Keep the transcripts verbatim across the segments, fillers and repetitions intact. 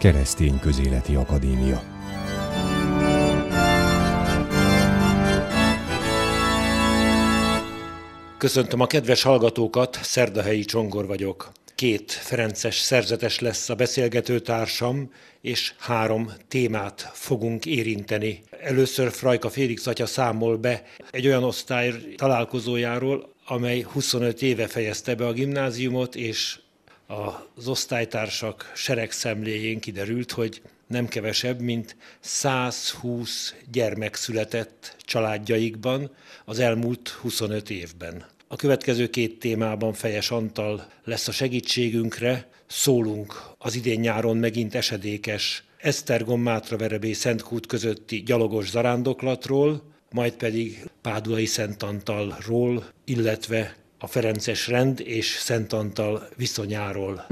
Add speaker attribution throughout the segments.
Speaker 1: Keresztény Közéleti Akadémia.
Speaker 2: Köszöntöm a kedves hallgatókat, Szerdahelyi Csongor vagyok. Két ferences szerzetes lesz a beszélgető társam, és három témát fogunk érinteni. Először Frajka Félix atya számol be egy olyan osztály találkozójáról, amely huszonöt éve fejezte be a gimnáziumot, és az osztálytársak seregszemléjén kiderült, hogy nem kevesebb, mint százhúsz gyermek született családjaikban az elmúlt huszonöt évben. A következő két témában Fejes Antal lesz a segítségünkre, szólunk az idén-nyáron megint esedékes Esztergom-Mátraverebély Szentkút közötti gyalogos zarándoklatról, majd pedig Pádulai Szent Antalról, illetve a ferences rend és Szent Antal viszonyáról.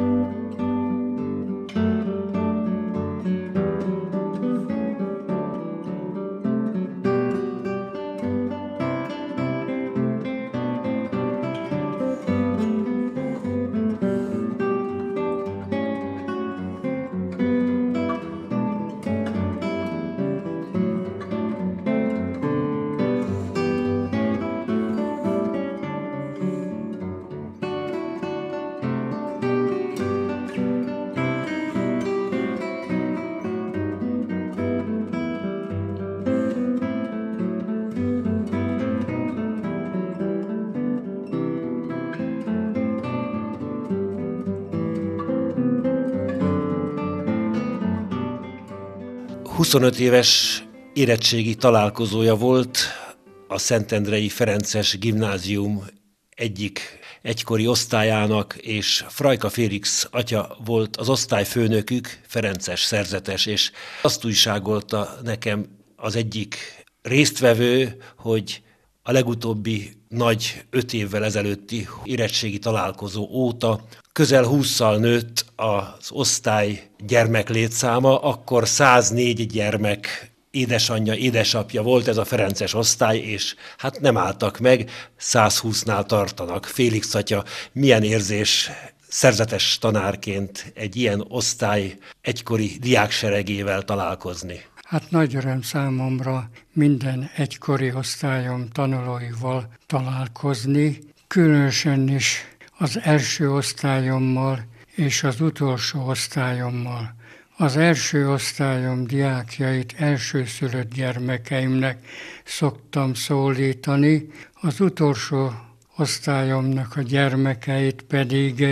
Speaker 2: huszonöt éves érettségi találkozója volt a Szentendrei Ferences Gimnázium egyik egykori osztályának, és Frajka Félix atya volt az osztályfőnökük, ferences szerzetes, és azt újságolta nekem az egyik résztvevő, hogy a legutóbbi nagy öt évvel ezelőtti érettségi találkozó óta közel hússzal nőtt az osztály gyermeklétszáma, akkor száznégy gyermek édesanyja, édesapja volt ez a ferences osztály, és hát nem álltak meg, százhúsznál tartanak. Félix atya, milyen érzés szerzetes tanárként egy ilyen osztály egykori diákseregével találkozni?
Speaker 3: Hát nagy öröm számomra minden egykori osztályom tanulóival találkozni, különösen is az első osztályommal és az utolsó osztályommal. Az első osztályom diákjait elsőszülött gyermekeimnek szoktam szólítani, az utolsó osztályomnak a gyermekeit pedig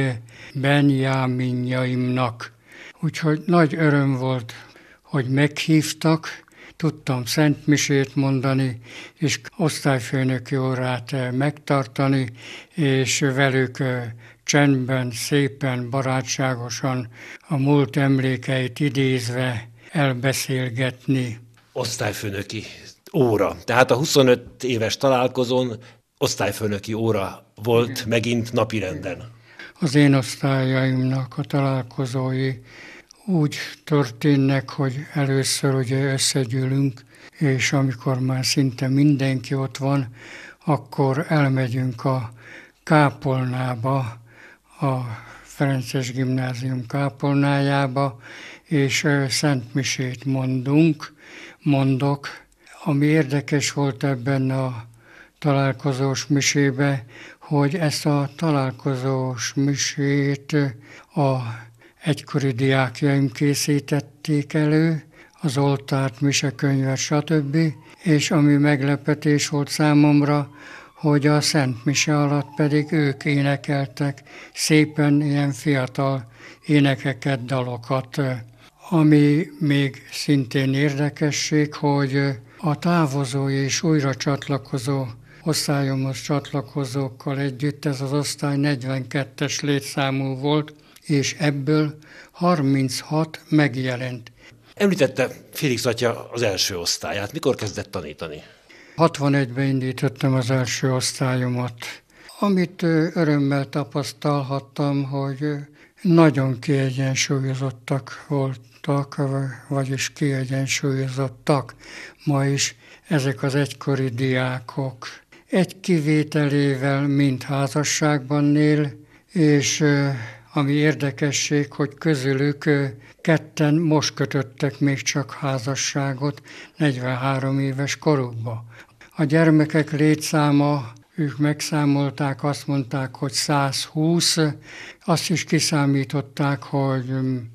Speaker 3: Benjáminjaimnak. Úgyhogy nagy öröm volt, hogy meghívtak, tudtam szentmisét mondani, és osztályfőnöki órát megtartani, és velük csendben, szépen, barátságosan a múlt emlékeit idézve elbeszélgetni.
Speaker 2: Osztályfőnöki óra. Tehát a huszonöt éves találkozón osztályfőnöki óra volt Igen. megint napirenden.
Speaker 3: Az én osztályaimnak a találkozói úgy történnek, hogy először ugye összegyűlünk, és amikor már szinte mindenki ott van, akkor elmegyünk a kápolnába, a Ferences Gimnázium kápolnájába, és szentmisét mondunk, mondok. Ami érdekes volt ebben a találkozós misébe, hogy ezt a találkozós misét a egykori diákjaim készítették elő, az oltárt, misekönyvet, stb. És ami meglepetés volt számomra, hogy a Szent Mise alatt pedig ők énekeltek szépen ilyen fiatal énekeket, dalokat. Ami még szintén érdekesség, hogy a távozó és újra csatlakozó osztályomhoz csatlakozókkal együtt ez az osztály negyvenkettes létszámú volt, és ebből harminchat megjelent.
Speaker 2: Említette Félix atya az első osztályát. Mikor kezdett tanítani?
Speaker 3: hatvanegyben indítottam az első osztályomat. Amit örömmel tapasztalhattam, hogy nagyon kiegyensúlyozottak voltak, vagyis kiegyensúlyozottak ma is ezek az egykori diákok. Egy kivételével mind házasságban él, és ami érdekesség, hogy közülük ketten most kötöttek még csak házasságot negyvenhárom éves korukba. A gyermekek létszáma, ők megszámolták, azt mondták, hogy száz húsz, azt is kiszámították, hogy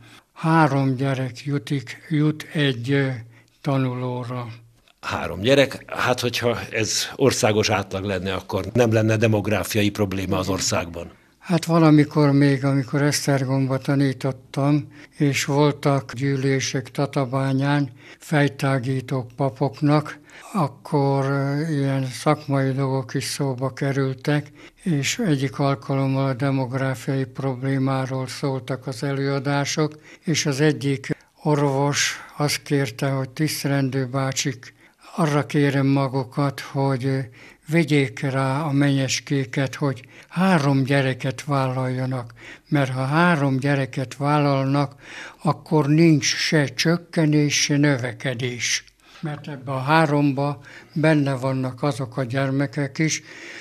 Speaker 3: három gyerek jutik, jut egy tanulóra.
Speaker 2: Három gyerek, hát hogyha ez országos átlag lenne, akkor nem lenne demográfiai probléma az országban.
Speaker 3: Hát valamikor még, amikor Esztergomba tanítottam, és voltak gyűlések Tatabányán, fejtágítók papoknak, akkor ilyen szakmai dolgok is szóba kerültek, és egyik alkalommal a demográfiai problémáról szóltak az előadások, és az egyik orvos azt kérte, hogy tisztelendő bácsik, arra kérem magukat, hogy vegyék rá a menyecskéket, hogy három gyereket vállaljanak, mert ha három gyereket vállalnak, akkor nincs se csökkenés, se növekedés. Mert ebben a háromba benne vannak azok a gyermekek is,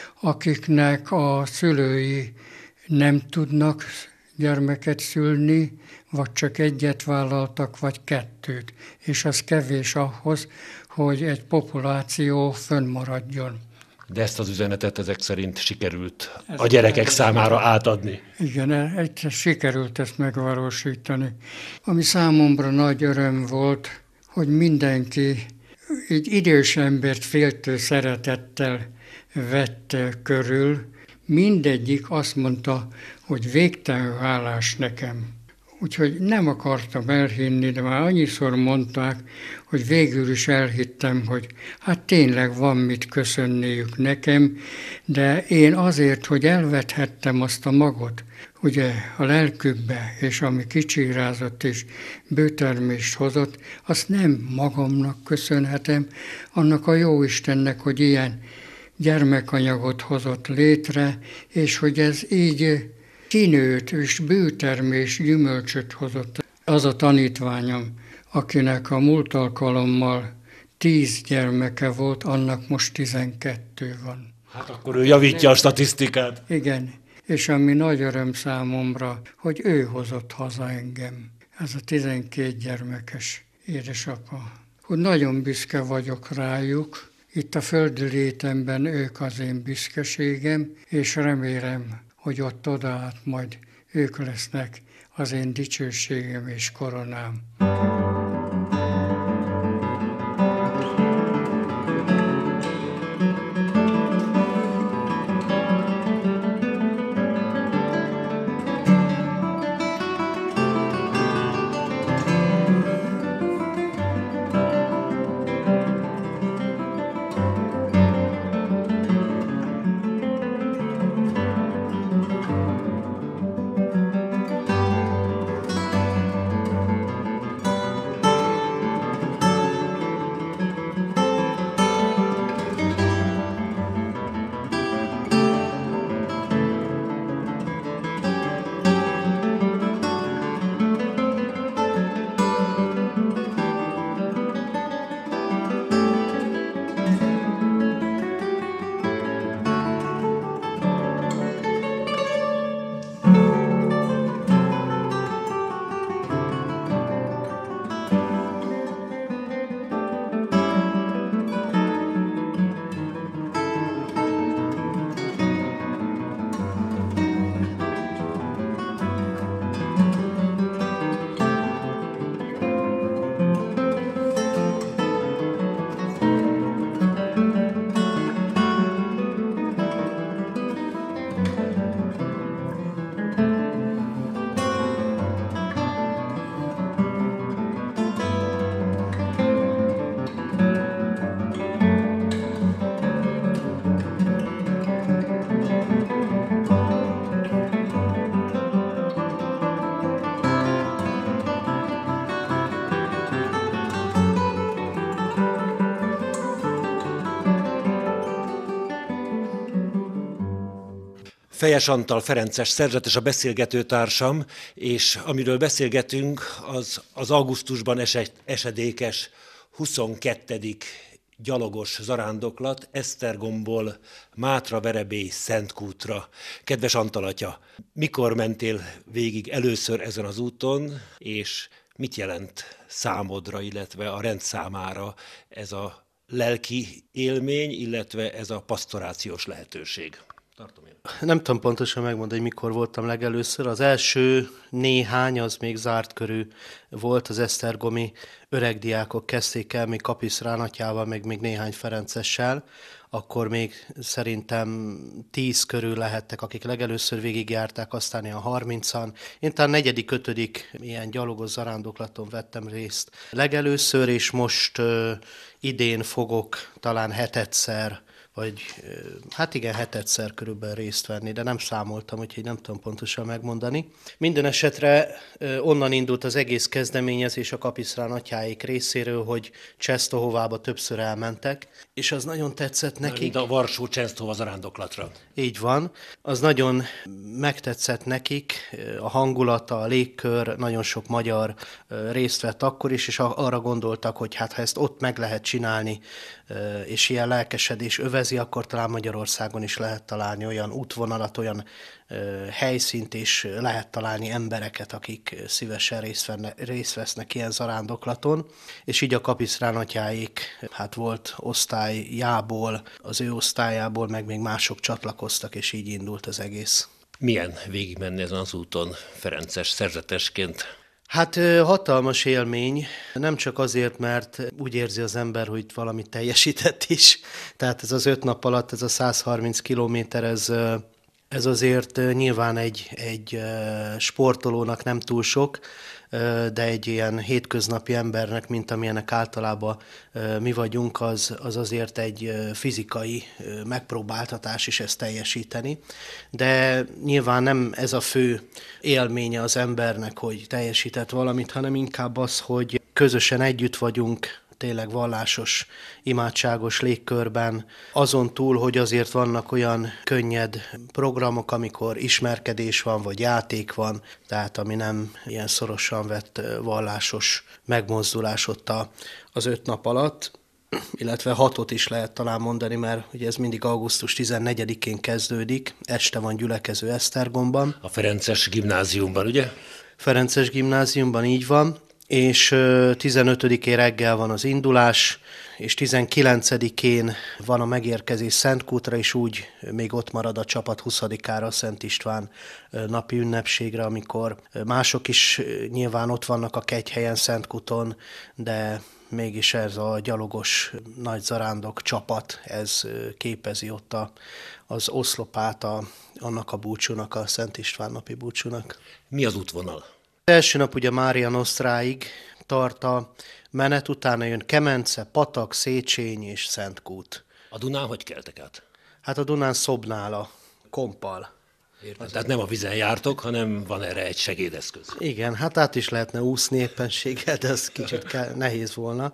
Speaker 3: akiknek a szülői nem tudnak gyermeket szülni, vagy csak egyet vállaltak, vagy kettőt. És az kevés ahhoz, hogy egy populáció fönnmaradjon.
Speaker 2: De ezt az üzenetet ezek szerint sikerült Ez a gyerekek számára átadni.
Speaker 3: Igen, egyszer sikerült ezt megvalósítani. Ami számomra nagy öröm volt, hogy mindenki egy idős embert féltő szeretettel vette körül. Mindegyik azt mondta, hogy végtelenül hálás nekem. Úgyhogy nem akartam elhinni, de már annyiszor mondták, hogy végül is elhittem, hogy hát tényleg van mit köszönniük nekem, de én azért, hogy elvethettem azt a magot, ugye a lelkükbe, és ami kicsirázott és bőtermést hozott, azt nem magamnak köszönhetem, annak a Jóistennek, hogy ilyen gyermekanyagot hozott létre, és hogy ez így kinőtt és bőtermés gyümölcsöt hozott. Az a tanítványom, akinek a múlt alkalommal tíz gyermeke volt, annak most tizenkettő van.
Speaker 2: Hát akkor ő javítja a statisztikát.
Speaker 3: Igen, és ami nagy öröm számomra, hogy ő hozott haza engem. Ez a tizenkét gyermekes édesapa. Hogy nagyon büszke vagyok rájuk. Itt a földi létemben ők az én büszkeségem, és remélem, hogy ott odaát majd ők lesznek az én dicsőségem és koronám.
Speaker 2: Fejes Antal ferences szerzetes a beszélgetőtársam, és amiről beszélgetünk, az az augusztusban esedékes huszonkettedik gyalogos zarándoklat Esztergomból Mátra-Verebély Szentkútra. Kedves Antal atya, mikor mentél végig először ezen az úton, és mit jelent számodra, illetve a rend számára ez a lelki élmény, illetve ez a pasztorációs lehetőség? Tartom én.
Speaker 4: Nem tudom pontosan megmondani, hogy mikor voltam legelőször. Az első néhány az még zárt körű volt, az esztergomi öregdiákok kezdték el, még Kapisz Ránatyával, meg még néhány ferencessel. Akkor még szerintem tíz körül lehettek, akik legelőször végigjárták, aztán ilyen harmincan. Én talán negyedik, ötödik ilyen gyalogos zarándoklaton vettem részt legelőször, és most uh, idén fogok talán hetedszer, vagy hát igen, hetedszer körülbelül részt venni, de nem számoltam, úgyhogy nem tudom pontosan megmondani. Minden esetre onnan indult az egész kezdeményezés a Kapisz Ránatyáik részéről, hogy Czestohovába többször elmentek, és az nagyon tetszett nekik.
Speaker 2: Mint a Varsó-Czestohova zarándoklatra.
Speaker 4: Így van. Az nagyon megtetszett nekik, a hangulata, a légkör, nagyon sok magyar részt vett akkor is, és arra gondoltak, hogy hát ha ezt ott meg lehet csinálni, és ilyen lelkesedés övezi, akkor talán Magyarországon is lehet találni olyan útvonalat, olyan helyszínt, és lehet találni embereket, akik szívesen részt, venne, részt vesznek ilyen zarándoklaton. És így a Kapisz Ránatyáik, hát volt osztályából, az ő osztályából, meg még mások csatlakoztak, és így indult az egész.
Speaker 2: Milyen végigmenni ezen az úton ferences szerzetesként?
Speaker 4: Hát hatalmas élmény, nem csak azért, mert úgy érzi az ember, hogy valamit teljesített is. Tehát ez az öt nap alatt, ez a száz harminc kilométer, ez, ez azért nyilván egy, egy sportolónak nem túl sok, de egy ilyen hétköznapi embernek, mint amilyenek általában mi vagyunk, az, az azért egy fizikai megpróbáltatás is ezt teljesíteni. De nyilván nem ez a fő élménye az embernek, hogy teljesített valamit, hanem inkább az, hogy közösen együtt vagyunk, tényleg vallásos, imádságos légkörben, azon túl, hogy azért vannak olyan könnyed programok, amikor ismerkedés van, vagy játék van, tehát ami nem ilyen szorosan vett vallásos megmozdulás ott a, az öt nap alatt, illetve hatot is lehet talán mondani, mert ugye ez mindig augusztus tizennegyedikén kezdődik, este van gyülekező Esztergomban.
Speaker 2: A Ferences gimnáziumban, ugye?
Speaker 4: Ferences gimnáziumban, így van. És tizenötödikén reggel van az indulás, és tizenkilencedikén van a megérkezés Szentkútra, és úgy még ott marad a csapat huszadikára a Szent István napi ünnepségre, amikor mások is nyilván ott vannak a Kegyhelyen, Szentkúton, de mégis ez a gyalogos nagy zarándok csapat, ez képezi ott a, az oszlopát a, annak a búcsúnak, a Szent István napi búcsúnak.
Speaker 2: Mi az útvonal?
Speaker 4: Az első nap ugye Mária Nostráig tart a menet, utána jön Kemence, Patak, Szécsény és Szentkút.
Speaker 2: A Dunán hogy keltek át?
Speaker 4: Hát a Dunán Szobnál a kompal.
Speaker 2: Értem, tehát nem a vízen jártok, hanem van erre egy segédeszköz.
Speaker 4: Igen, hát át is lehetne úszni éppenséggel, de ez kicsit kell, nehéz volna.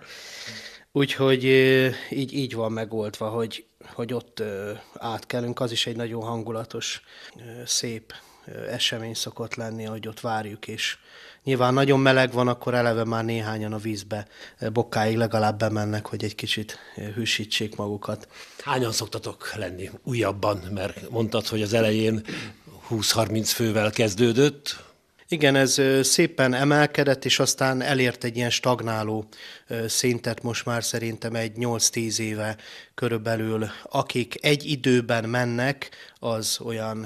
Speaker 4: Úgyhogy így, így van megoldva, hogy, hogy ott átkelünk, az is egy nagyon hangulatos, szép esemény szokott lenni, hogy ott várjuk, és nyilván nagyon meleg van, akkor eleve már néhányan a vízbe bokáig legalább bemennek, hogy egy kicsit hűsítsék magukat.
Speaker 2: Hányan szoktatok lenni újabban, mert mondtad, hogy az elején húsz-harminc fővel kezdődött.
Speaker 4: Igen, ez szépen emelkedett, és aztán elért egy ilyen stagnáló szintet most már szerintem egy nyolc-tíz éve körülbelül. Akik egy időben mennek, az olyan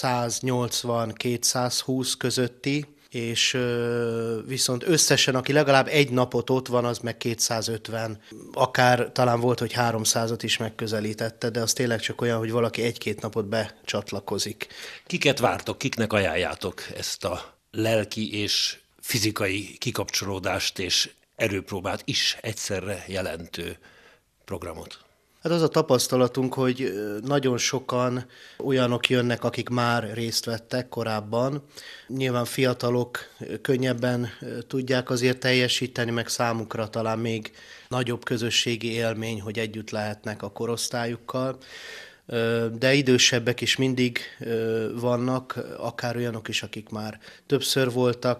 Speaker 4: száznyolcvan-kétszázhúsz közötti, és viszont összesen, aki legalább egy napot ott van, az meg kétszázötven, akár talán volt, hogy háromszázat is megközelítette, de az tényleg csak olyan, hogy valaki egy-két napot becsatlakozik.
Speaker 2: Kiket vártok, kiknek ajánljátok ezt a lelki és fizikai kikapcsolódást és erőpróbát is egyszerre jelentő programot?
Speaker 4: Hát az a tapasztalatunk, hogy nagyon sokan olyanok jönnek, akik már részt vettek korábban. Nyilván fiatalok könnyebben tudják azért teljesíteni, meg számukra talán még nagyobb közösségi élmény, hogy együtt lehetnek a korosztályukkal. De idősebbek is mindig vannak, akár olyanok is, akik már többször voltak,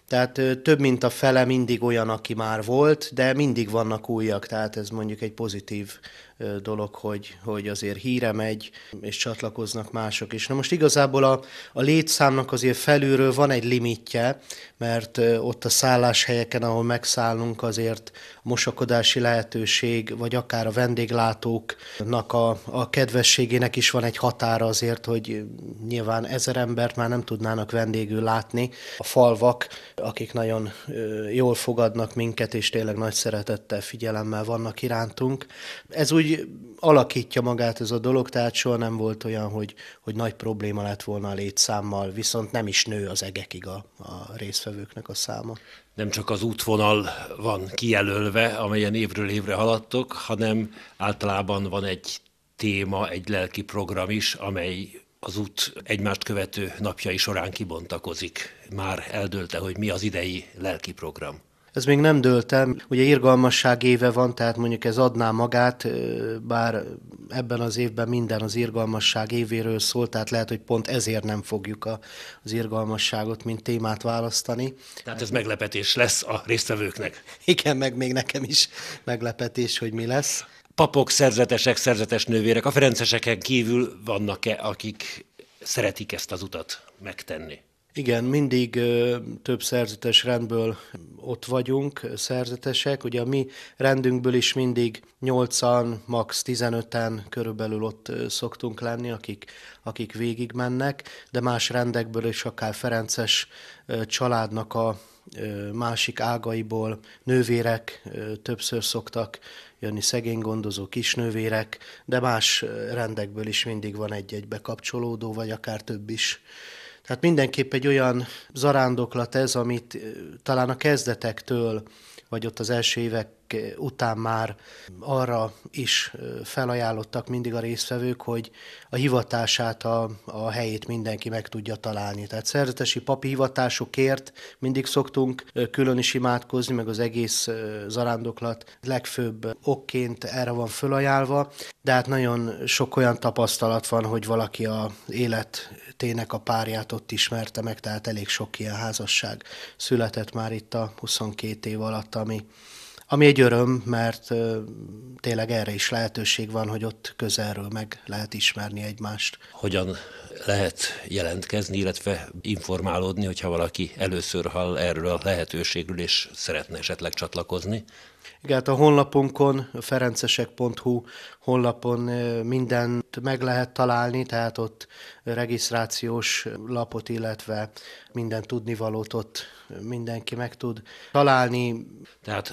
Speaker 4: Tehát több mint a fele mindig olyan, aki már volt, de mindig vannak újak, tehát ez mondjuk egy pozitív dolog, hogy, hogy azért híre megy, és csatlakoznak mások is. Na most igazából a, a létszámnak azért felülről van egy limitje, mert ott a szálláshelyeken, ahol megszállunk, azért a mosakodási lehetőség, vagy akár a vendéglátóknak a, a kedvességének is van egy határa azért, hogy nyilván ezer embert már nem tudnának vendégül látni. A falvak, akik nagyon jól fogadnak minket, és tényleg nagy szeretettel, figyelemmel vannak irántunk. Ez úgy alakítja magát ez a dolog, tehát soha nem volt olyan, hogy, hogy nagy probléma lett volna a létszámmal, viszont nem is nő az egekig a, a résztvevőknek a száma.
Speaker 2: Nem csak az útvonal van kijelölve, amelyen évről évre haladtok, hanem általában van egy téma, egy lelki program is, amely az út egymást követő napjai során kibontakozik. Már eldőlte, hogy mi az idei lelki program.
Speaker 4: Ez még nem dőlt el. Ugye irgalmasság éve van, tehát mondjuk ez adná magát, bár ebben az évben minden az irgalmasság évéről szól, tehát lehet, hogy pont ezért nem fogjuk a, az irgalmasságot, mint témát választani.
Speaker 2: Tehát ez meglepetés lesz a résztvevőknek.
Speaker 4: Igen, meg még nekem is meglepetés, hogy mi lesz.
Speaker 2: Papok, szerzetesek, szerzetes nővérek, a ferenceseken kívül vannak-e, akik szeretik ezt az utat megtenni?
Speaker 4: Igen, mindig ö, több szerzetes rendből ott vagyunk, szerzetesek. Ugye a mi rendünkből is mindig nyolcan, max. tizenöten körülbelül ott ö, szoktunk lenni, akik, akik végigmennek, de más rendekből is akár ferences ö, családnak a ö, másik ágaiból nővérek ö, többször szoktak jönni, szegénygondozó kisnővérek, de más rendekből is mindig van egy-egy bekapcsolódó, vagy akár több is. Tehát mindenképp egy olyan zarándoklat ez, amit talán a kezdetektől, vagy ott az első évek után már arra is felajánlottak mindig a résztvevők, hogy a hivatását, a, a helyét mindenki meg tudja találni. Tehát szerzetesi papi hivatásokért mindig szoktunk külön is imádkozni, meg az egész zarándoklat legfőbb okként erre van fölajánlva, de hát nagyon sok olyan tapasztalat van, hogy valaki az életének a párját ott ismerte meg, tehát elég sok ilyen házasság született már itt a huszonkét év alatt, ami Ami egy öröm, mert uh, tényleg erre is lehetőség van, hogy ott közelről meg lehet ismerni egymást.
Speaker 2: Hogyan lehet jelentkezni, illetve informálódni, hogyha valaki először hall erről a lehetőségről, és szeretne esetleg csatlakozni?
Speaker 4: Igen, hát a honlapunkon, a ferencesek pont hu honlapon mindent meg lehet találni, tehát ott regisztrációs lapot, illetve minden tudnivalót ott mindenki meg tud találni.
Speaker 2: Tehát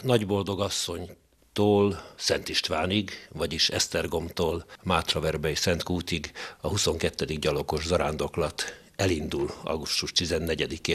Speaker 2: Nagyboldogasszonytól Szent Istvánig, vagyis Esztergomtól Mátraverbei Szentkútig a huszonkettedik gyalogos zarándoklat elindul augusztus tizennegyedikén.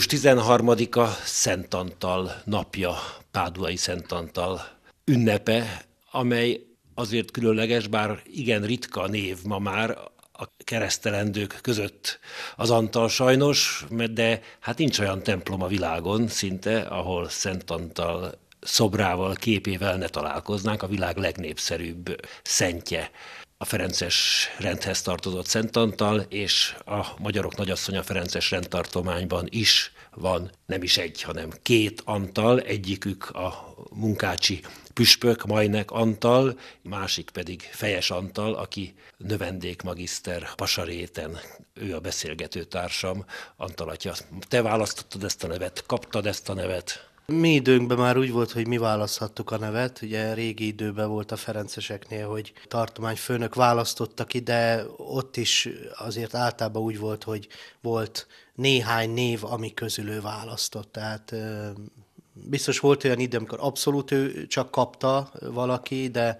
Speaker 2: május tizenharmadika Szent Antal napja, Páduai Szent Antal ünnepe, amely azért különleges, bár igen ritka név ma már a keresztelendők között az Antal sajnos, de hát nincs olyan templom a világon szinte, ahol Szent Antal szobrával, képével ne találkoznánk, a világ legnépszerűbb szentje. A ferences rendhez tartozott Szent Antal, és a magyarok nagyasszonya ferences rendtartományban is van nem is egy, hanem két Antal, egyikük a munkácsi püspök, Majnek Antal, másik pedig Fejes Antal, aki növendékmagiszter Pasaréten, ő a beszélgető társam. Antal atya, te választottad ezt a nevet, kaptad ezt a nevet?
Speaker 4: Mi időnkben már úgy volt, hogy mi választhattuk a nevet, ugye régi időben volt a ferenceseknél, hogy tartományfőnök választottak ki, de ott is azért általában úgy volt, hogy volt néhány név, ami közül ő választott, tehát biztos volt olyan idő, amikor abszolút ő csak kapta valaki, de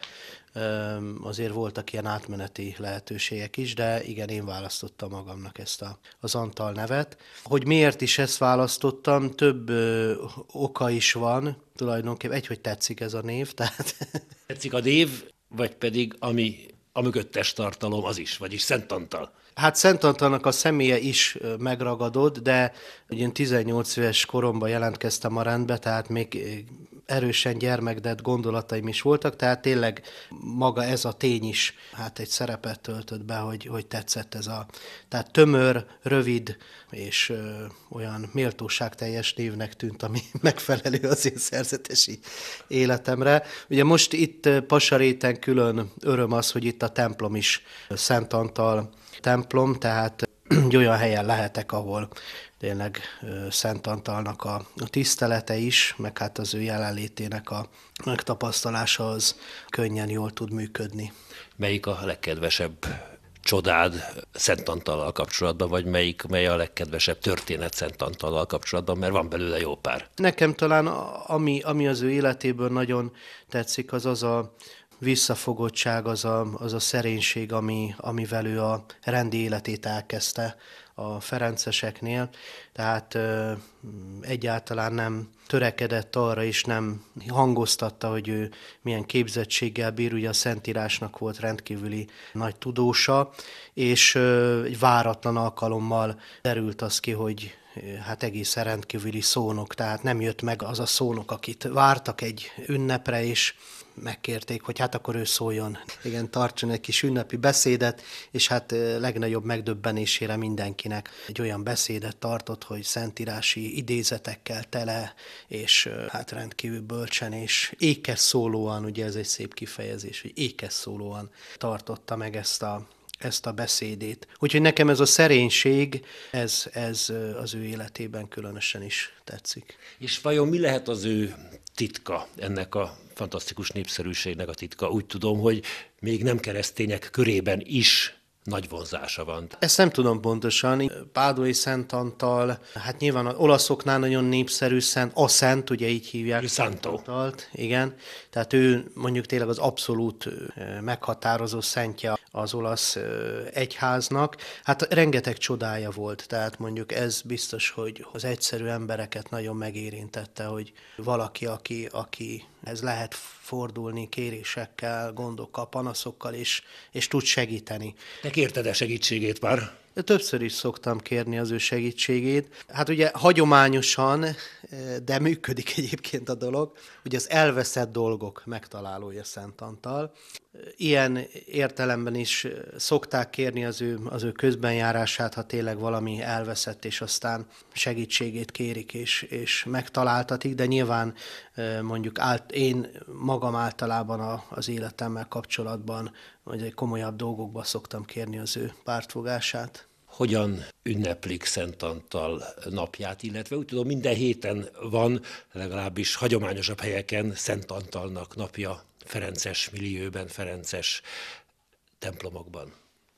Speaker 4: azért voltak ilyen átmeneti lehetőségek is, de igen, én választottam magamnak ezt a, az Antal nevet. Hogy miért is ezt választottam, több ö, oka is van, tulajdonképpen egy, hogy tetszik ez a név, tehát...
Speaker 2: Tetszik a név, vagy pedig ami a mögöttes tartalom az is, vagyis Szent Antal?
Speaker 4: Hát Szent Antalnak a személye is megragadott, de ugye én tizennyolc éves koromban jelentkeztem a rendbe, tehát még erősen gyermekdett gondolataim is voltak, tehát tényleg maga ez a tény is hát egy szerepet töltött be, hogy, hogy tetszett ez a... Tehát tömör, rövid és ö, olyan méltóságteljes névnek tűnt, ami megfelelő az én szerzetesi életemre. Ugye most itt Pasaréten külön öröm az, hogy itt a templom is Szent Antal templom, tehát egy olyan helyen lehetek, ahol tényleg Szent Antalnak a, a tisztelete is, meg hát az ő jelenlétének a megtapasztalása az könnyen jól tud működni.
Speaker 2: Melyik a legkedvesebb csodád Szent Antallal kapcsolatban, vagy melyik, mely a legkedvesebb történet Szent Antallal kapcsolatban, mert van belőle jó pár.
Speaker 4: Nekem talán ami, ami az ő életéből nagyon tetszik, az az a visszafogottság, az a, az a szerénység, ami, amivel ő a rendi életét elkezdte a ferenceseknél, tehát ö, egyáltalán nem törekedett arra, és nem hangoztatta, hogy ő milyen képzettséggel bír, ugye a Szentírásnak volt rendkívüli nagy tudósa, és ö, egy váratlan alkalommal derült az ki, hogy hát egészen rendkívüli szónok, tehát nem jött meg az a szónok, akit vártak egy ünnepre, és megkérték, hogy hát akkor ő szóljon. Igen, tartson egy kis ünnepi beszédet, és hát legnagyobb megdöbbenésére mindenkinek egy olyan beszédet tartott, hogy szentírási idézetekkel tele, és hát rendkívül bölcsen, és ékes szólóan, ugye ez egy szép kifejezés, hogy ékes szólóan tartotta meg ezt a ezt a beszédét. Úgyhogy nekem ez a szerénység, ez, ez az ő életében különösen is tetszik.
Speaker 2: És vajon mi lehet az ő titka, ennek a fantasztikus népszerűségnek a titka? Úgy tudom, hogy még nem keresztények körében is nagy vonzása van.
Speaker 4: Ezt nem tudom pontosan. Páduai Szent Antal, hát nyilván az olaszoknál nagyon népszerű szent, a szent, ugye így hívják.
Speaker 2: Szent
Speaker 4: Antalt, igen. Tehát ő mondjuk tényleg az abszolút meghatározó szentje az olasz egyháznak. Hát rengeteg csodája volt, tehát mondjuk ez biztos, hogy az egyszerű embereket nagyon megérintette, hogy valaki, aki, aki ez lehet fordulni kérésekkel, gondokkal, panaszokkal, és, és tud segíteni.
Speaker 2: Te kérted-e segítségét már?
Speaker 4: Többször is szoktam kérni az ő segítségét. Hát ugye hagyományosan, de működik egyébként a dolog, ugye az elveszett dolgok megtalálója Szent Antal. Ilyen értelemben is szokták kérni az ő, az ő közbenjárását, ha tényleg valami elveszett, és aztán segítségét kérik, és, és megtaláltatik, de nyilván mondjuk ált, én magam általában a, az életemmel kapcsolatban, vagy egy komolyabb dolgokban szoktam kérni az ő pártfogását.
Speaker 2: Hogyan ünneplik Szent Antal napját, illetve úgy tudom, minden héten van, legalábbis hagyományosabb helyeken Szent Antalnak napja ferences millióben, ferences templomokban.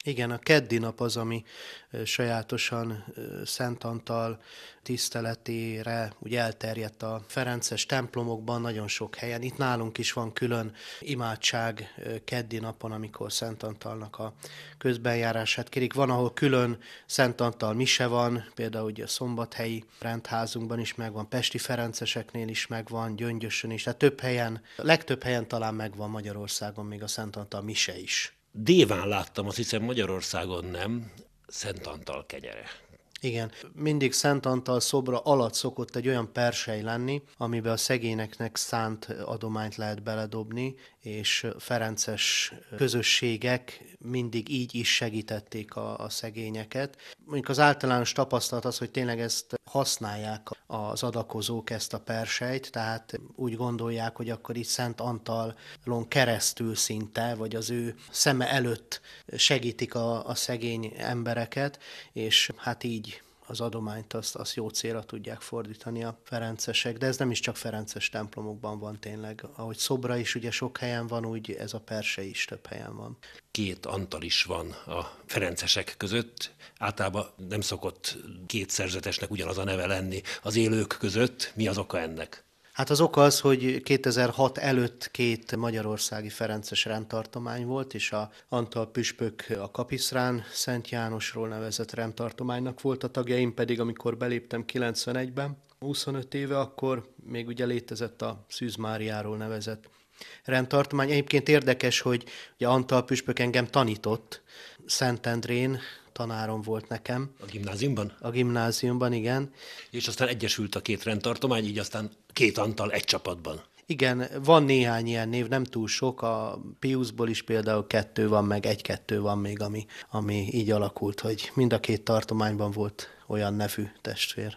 Speaker 4: Igen, a keddi nap az, ami sajátosan Szent Antal tiszteletére úgy elterjedt a ferences templomokban, nagyon sok helyen. Itt nálunk is van külön imádság keddi napon, amikor Szent Antalnak a közbenjárását kérik. Van, ahol külön Szent Antal mise van, például ugye a szombathelyi rendházunkban is megvan, pesti ferenceseknél is megvan, Gyöngyösön is, tehát több helyen, legtöbb helyen talán megvan Magyarországon még a Szent Antal mise is.
Speaker 2: Déván láttam, azt hiszem Magyarországon nem, Szent Antal kenyere.
Speaker 4: Igen, mindig Szent Antal szobra alatt szokott egy olyan persely lenni, amiben a szegényeknek szánt adományt lehet beledobni, és ferences közösségek mindig így is segítették a, a szegényeket. Mondjuk az általános tapasztalat az, hogy tényleg ezt használják az adakozók, ezt a persejt, tehát úgy gondolják, hogy akkor itt Szent Antalon keresztül szinte, vagy az ő szeme előtt segítik a, a szegény embereket, és hát így az adományt azt, azt jó célra tudják fordítani a ferencesek, de ez nem is csak ferences templomokban van tényleg. Ahogy szobra is ugye sok helyen van, úgy ez a persely is több helyen van.
Speaker 2: Két Antal is van a ferencesek között. Általában nem szokott két szerzetesnek ugyanaz a neve lenni az élők között. Mi az oka ennek?
Speaker 4: Hát az oka az, hogy kétezer-hat előtt két magyarországi ferences rendtartomány volt, és a Antal püspök a Kapisztrán Szent Jánosról nevezett rendtartománynak volt a tagja, én pedig, amikor beléptem kilencvenegyben, huszonöt éve, akkor még ugye létezett a Szűz Máriáról nevezett rendtartomány. Egyébként érdekes, hogy ugye Antal püspök engem tanított Szentendrén, tanárom volt nekem.
Speaker 2: A gimnáziumban?
Speaker 4: A gimnáziumban, igen.
Speaker 2: És aztán egyesült a két rendtartomány, így aztán két Antal egy csapatban.
Speaker 4: Igen, van néhány ilyen név, nem túl sok, a Piuszból is például kettő van, meg egy-kettő van még, ami, ami így alakult, hogy mind a két tartományban volt olyan nevű testvér.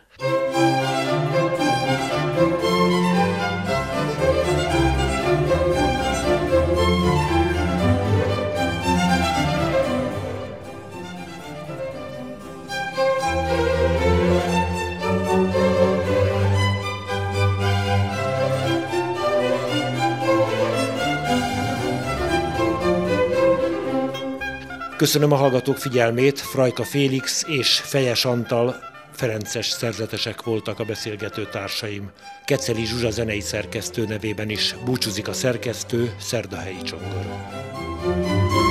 Speaker 2: Köszönöm a hallgatók figyelmét, Frajka Félix és Fejes Antal ferences szerzetesek voltak a beszélgető társaim. Keceli Zsuzsa zenei szerkesztő nevében is búcsúzik a szerkesztő, Szerdahelyi Csongor.